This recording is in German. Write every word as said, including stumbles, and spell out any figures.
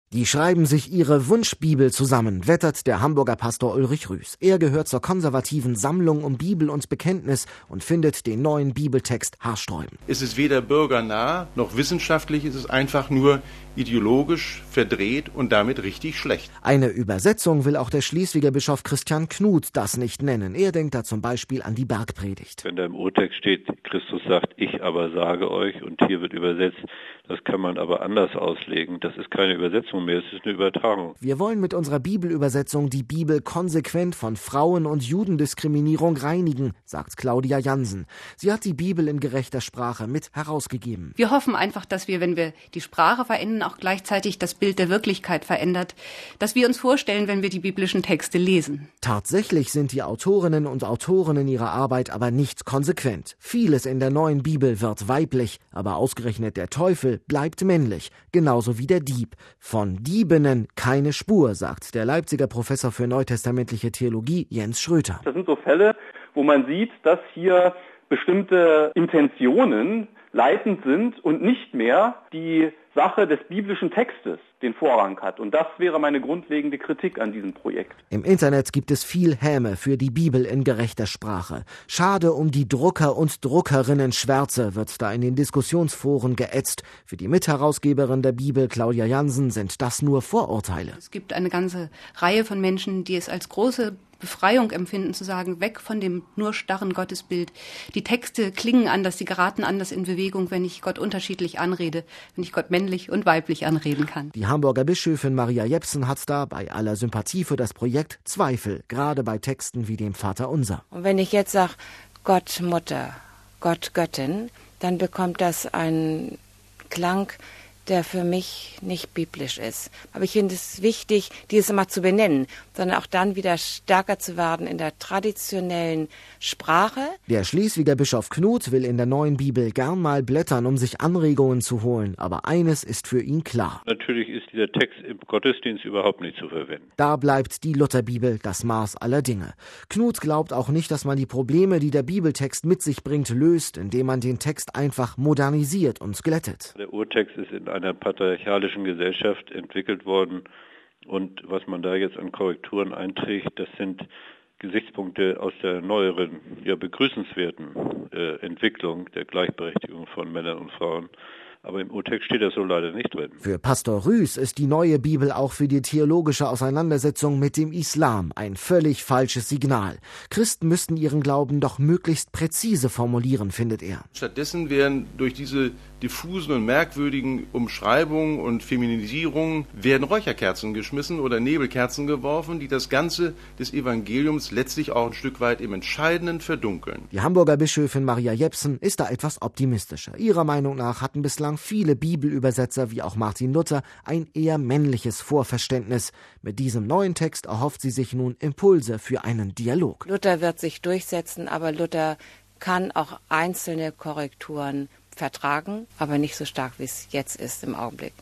Die schreiben sich ihre Wunschbibel zusammen, wettert der Hamburger Pastor Ulrich Rüß. Er gehört zur konservativen Sammlung um Bibel und Bekenntnis und findet den neuen Bibeltext haarsträubend. Es ist weder bürgernah noch wissenschaftlich, es ist einfach nur ideologisch verdreht und damit richtig schlecht. Eine Übersetzung will auch der Schleswiger Bischof Christian Knut das nicht nennen. Er denkt da zum Beispiel an die Bergpredigt. Wenn da im Urtext steht, Christus sagt, ich aber sage euch, und hier wird übersetzt, das kann man aber anders auslegen. Das ist keine Übersetzung mehr, es ist eine Übertragung. Wir wollen mit unserer Bibelübersetzung die Bibel konsequent von Frauen- und Judendiskriminierung reinigen, sagt Claudia Jansen. Sie hat die Bibel in gerechter Sprache mit herausgegeben. Wir hoffen einfach, dass wir, wenn wir die Sprache verändern, auch gleichzeitig das Bild der Wirklichkeit verändert, dass wir uns vorstellen, wenn wir die biblischen Texte lesen. Tatsächlich sind die Autorinnen und Autoren in ihrer Arbeit aber nicht konsequent. Vieles in der neuen Bibel wird weiblich, aber ausgerechnet der Teufel bleibt männlich, genauso wie der Dieb. Von Diebinnen keine Spur, sagt der Leipziger Professor für neutestamentliche Theologie Jens Schröter. Das sind so Fälle, wo man sieht, dass hier bestimmte Intentionen leitend sind und nicht mehr die Sache des biblischen Textes den Vorrang hat. Und das wäre meine grundlegende Kritik an diesem Projekt. Im Internet gibt es viel Häme für die Bibel in gerechter Sprache. Schade um die Drucker und Druckerinnen Schwärze, wird da in den Diskussionsforen geätzt. Für die Mitherausgeberin der Bibel, Claudia Jansen, sind das nur Vorurteile. Es gibt eine ganze Reihe von Menschen, die es als große Befreiung empfinden, zu sagen, weg von dem nur starren Gottesbild. Die Texte klingen anders, sie geraten anders in Bewegung, wenn ich Gott unterschiedlich anrede, wenn ich Gott männlich und weiblich anreden kann. Die Hamburger Bischöfin Maria Jepsen hat da bei aller Sympathie für das Projekt Zweifel, gerade bei Texten wie dem Vaterunser. Und wenn ich jetzt sage, Gott Mutter, Gott Göttin, dann bekommt das einen Klang, der für mich nicht biblisch ist. Aber ich finde es wichtig, dieses immer zu benennen, sondern auch dann wieder stärker zu werden in der traditionellen Sprache. Der Schleswiger Bischof Knut will in der neuen Bibel gern mal blättern, um sich Anregungen zu holen. Aber eines ist für ihn klar. Natürlich ist dieser Text im Gottesdienst überhaupt nicht zu verwenden. Da bleibt die Lutherbibel das Maß aller Dinge. Knut glaubt auch nicht, dass man die Probleme, die der Bibeltext mit sich bringt, löst, indem man den Text einfach modernisiert und glättet. Der Urtext ist in einer patriarchalischen Gesellschaft entwickelt worden und was man da jetzt an Korrekturen einträgt, das sind Gesichtspunkte aus der neueren, ja begrüßenswerten äh, Entwicklung der Gleichberechtigung von Männern und Frauen. Aber im Urtext steht das so leider nicht drin. Für Pastor Rüß ist die neue Bibel auch für die theologische Auseinandersetzung mit dem Islam ein völlig falsches Signal. Christen müssten ihren Glauben doch möglichst präzise formulieren, findet er. Stattdessen werden durch diese diffusen und merkwürdigen Umschreibungen und Feminisierungen werden Räucherkerzen geschmissen oder Nebelkerzen geworfen, die das Ganze des Evangeliums letztlich auch ein Stück weit im Entscheidenden verdunkeln. Die Hamburger Bischöfin Maria Jepsen ist da etwas optimistischer. Ihrer Meinung nach hatten bislang viele Bibelübersetzer wie auch Martin Luther ein eher männliches Vorverständnis. Mit diesem neuen Text erhofft sie sich nun Impulse für einen Dialog. Luther wird sich durchsetzen, aber Luther kann auch einzelne Korrekturen vertragen, aber nicht so stark, wie es jetzt ist im Augenblick.